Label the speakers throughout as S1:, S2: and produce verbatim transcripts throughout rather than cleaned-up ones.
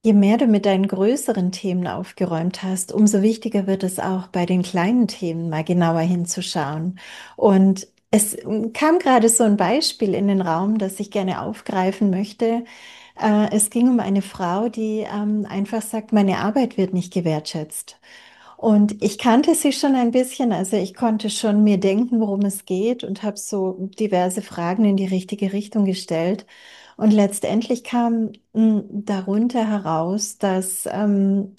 S1: Je mehr du mit deinen größeren Themen aufgeräumt hast, umso wichtiger wird es auch bei den kleinen Themen mal genauer hinzuschauen. Und es kam gerade so ein Beispiel in den Raum, das ich gerne aufgreifen möchte. Äh, es ging um eine Frau, die ähm, einfach sagt, meine Arbeit wird nicht gewertschätzt. Und ich kannte sie schon ein bisschen, also ich konnte schon mir denken, worum es geht und habe so diverse Fragen in die richtige Richtung gestellt. Und letztendlich kam mh, darunter heraus, dass ähm,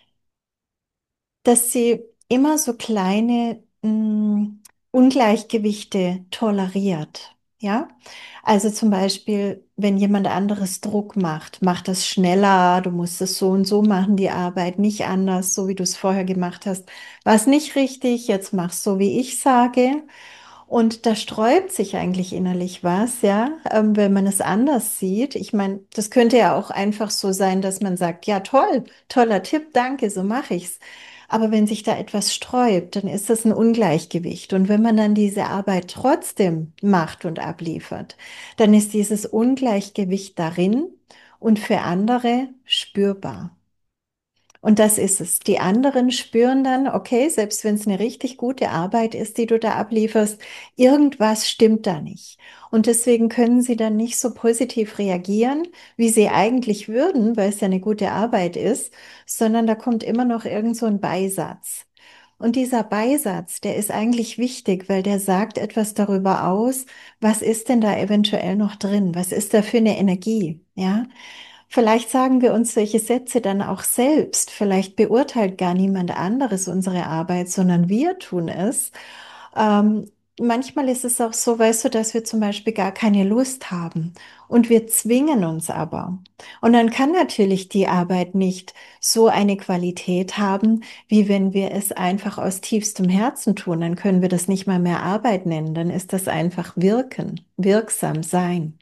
S1: dass sie immer so kleine mh, Ungleichgewichte toleriert. Ja, also zum Beispiel, wenn jemand anderes Druck macht, mach das schneller, du musst es so und so machen, die Arbeit nicht anders, so wie du es vorher gemacht hast. War es nicht richtig, jetzt mach's so, wie ich sage. Und da sträubt sich eigentlich innerlich was, ja, ähm, wenn man es anders sieht. Ich meine, das könnte ja auch einfach so sein, dass man sagt, ja, toll, toller Tipp, danke, so mache ich's. Aber wenn sich da etwas sträubt, dann ist das ein Ungleichgewicht. Und wenn man dann diese Arbeit trotzdem macht und abliefert, dann ist dieses Ungleichgewicht darin und für andere spürbar. Und das ist es. Die anderen spüren dann, okay, selbst wenn es eine richtig gute Arbeit ist, die du da ablieferst, irgendwas stimmt da nicht. Und deswegen können sie dann nicht so positiv reagieren, wie sie eigentlich würden, weil es ja eine gute Arbeit ist, sondern da kommt immer noch irgend so ein Beisatz. Und dieser Beisatz, der ist eigentlich wichtig, weil der sagt etwas darüber aus, was ist denn da eventuell noch drin? Was ist da für eine Energie? Ja? Vielleicht sagen wir uns solche Sätze dann auch selbst. Vielleicht beurteilt gar niemand anderes unsere Arbeit, sondern wir tun es. Ähm, Manchmal ist es auch so, weißt du, dass wir zum Beispiel gar keine Lust haben und wir zwingen uns aber. Und dann kann natürlich die Arbeit nicht so eine Qualität haben, wie wenn wir es einfach aus tiefstem Herzen tun. Dann können wir das nicht mal mehr Arbeit nennen. Dann ist das einfach wirken, wirksam sein.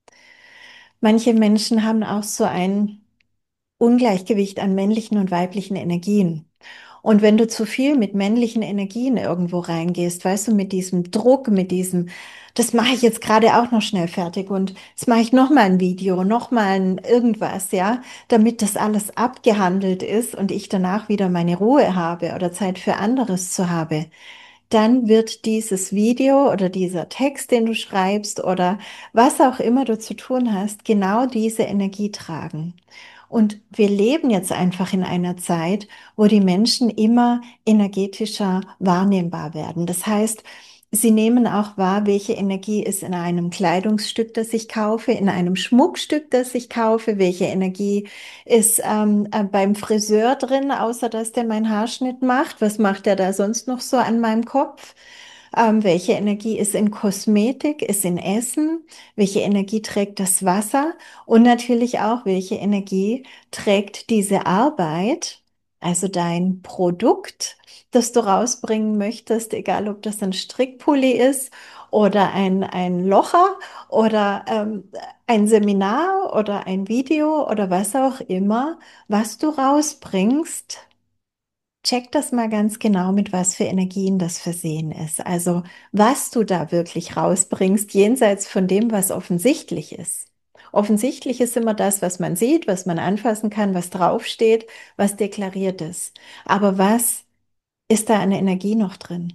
S1: Manche Menschen haben auch so ein Ungleichgewicht an männlichen und weiblichen Energien. Und wenn du zu viel mit männlichen Energien irgendwo reingehst, weißt du, mit diesem Druck, mit diesem, das mache ich jetzt gerade auch noch schnell fertig und jetzt mache ich noch mal ein Video, noch mal ein irgendwas, ja, damit das alles abgehandelt ist und ich danach wieder meine Ruhe habe oder Zeit für anderes zu habe, dann wird dieses Video oder dieser Text, den du schreibst oder was auch immer du zu tun hast, genau diese Energie tragen. Und wir leben jetzt einfach in einer Zeit, wo die Menschen immer energetischer wahrnehmbar werden. Das heißt, sie nehmen auch wahr, welche Energie ist in einem Kleidungsstück, das ich kaufe, in einem Schmuckstück, das ich kaufe, welche Energie ist ähm, äh, beim Friseur drin, außer dass der meinen Haarschnitt macht. Was macht er da sonst noch so an meinem Kopf? Ähm, welche Energie ist in Kosmetik, ist in Essen? Welche Energie trägt das Wasser? Und natürlich auch, welche Energie trägt diese Arbeit, also dein Produkt, das du rausbringen möchtest, egal ob das ein Strickpulli ist oder ein, ein Locher oder ähm, ein Seminar oder ein Video oder was auch immer, was du rausbringst. Check das mal ganz genau, mit was für Energien das versehen ist. Also, was du da wirklich rausbringst, jenseits von dem, was offensichtlich ist. Offensichtlich ist immer das, was man sieht, was man anfassen kann, was draufsteht, was deklariert ist. Aber was ist da an Energie noch drin?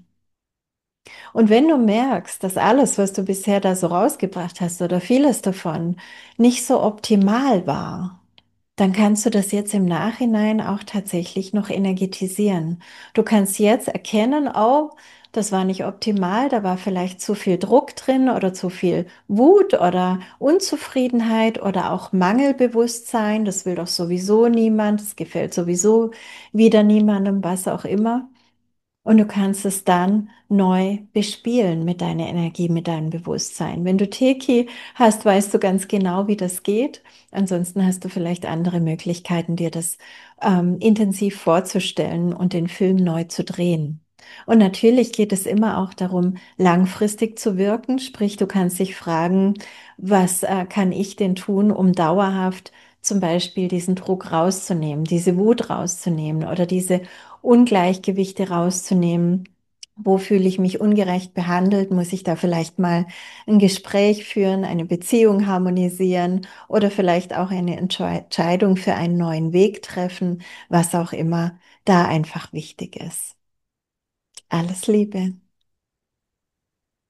S1: Und wenn du merkst, dass alles, was du bisher da so rausgebracht hast oder vieles davon nicht so optimal war, dann kannst du das jetzt im Nachhinein auch tatsächlich noch energetisieren. Du kannst jetzt erkennen, oh, das war nicht optimal, da war vielleicht zu viel Druck drin oder zu viel Wut oder Unzufriedenheit oder auch Mangelbewusstsein. Das will doch sowieso niemand, das gefällt sowieso wieder niemandem, was auch immer. Und du kannst es dann neu bespielen mit deiner Energie, mit deinem Bewusstsein. Wenn du Teki hast, weißt du ganz genau, wie das geht. Ansonsten hast du vielleicht andere Möglichkeiten, dir das ähm, intensiv vorzustellen und den Film neu zu drehen. Und natürlich geht es immer auch darum, langfristig zu wirken. Sprich, du kannst dich fragen, was äh, kann ich denn tun, um dauerhaft zum Beispiel diesen Druck rauszunehmen, diese Wut rauszunehmen oder diese Ungleichgewichte rauszunehmen, Wo fühle ich mich ungerecht behandelt? Muss ich da vielleicht mal ein Gespräch führen, eine Beziehung harmonisieren oder vielleicht auch eine Entscheidung für einen neuen Weg treffen, was auch immer da einfach wichtig ist. Alles Liebe.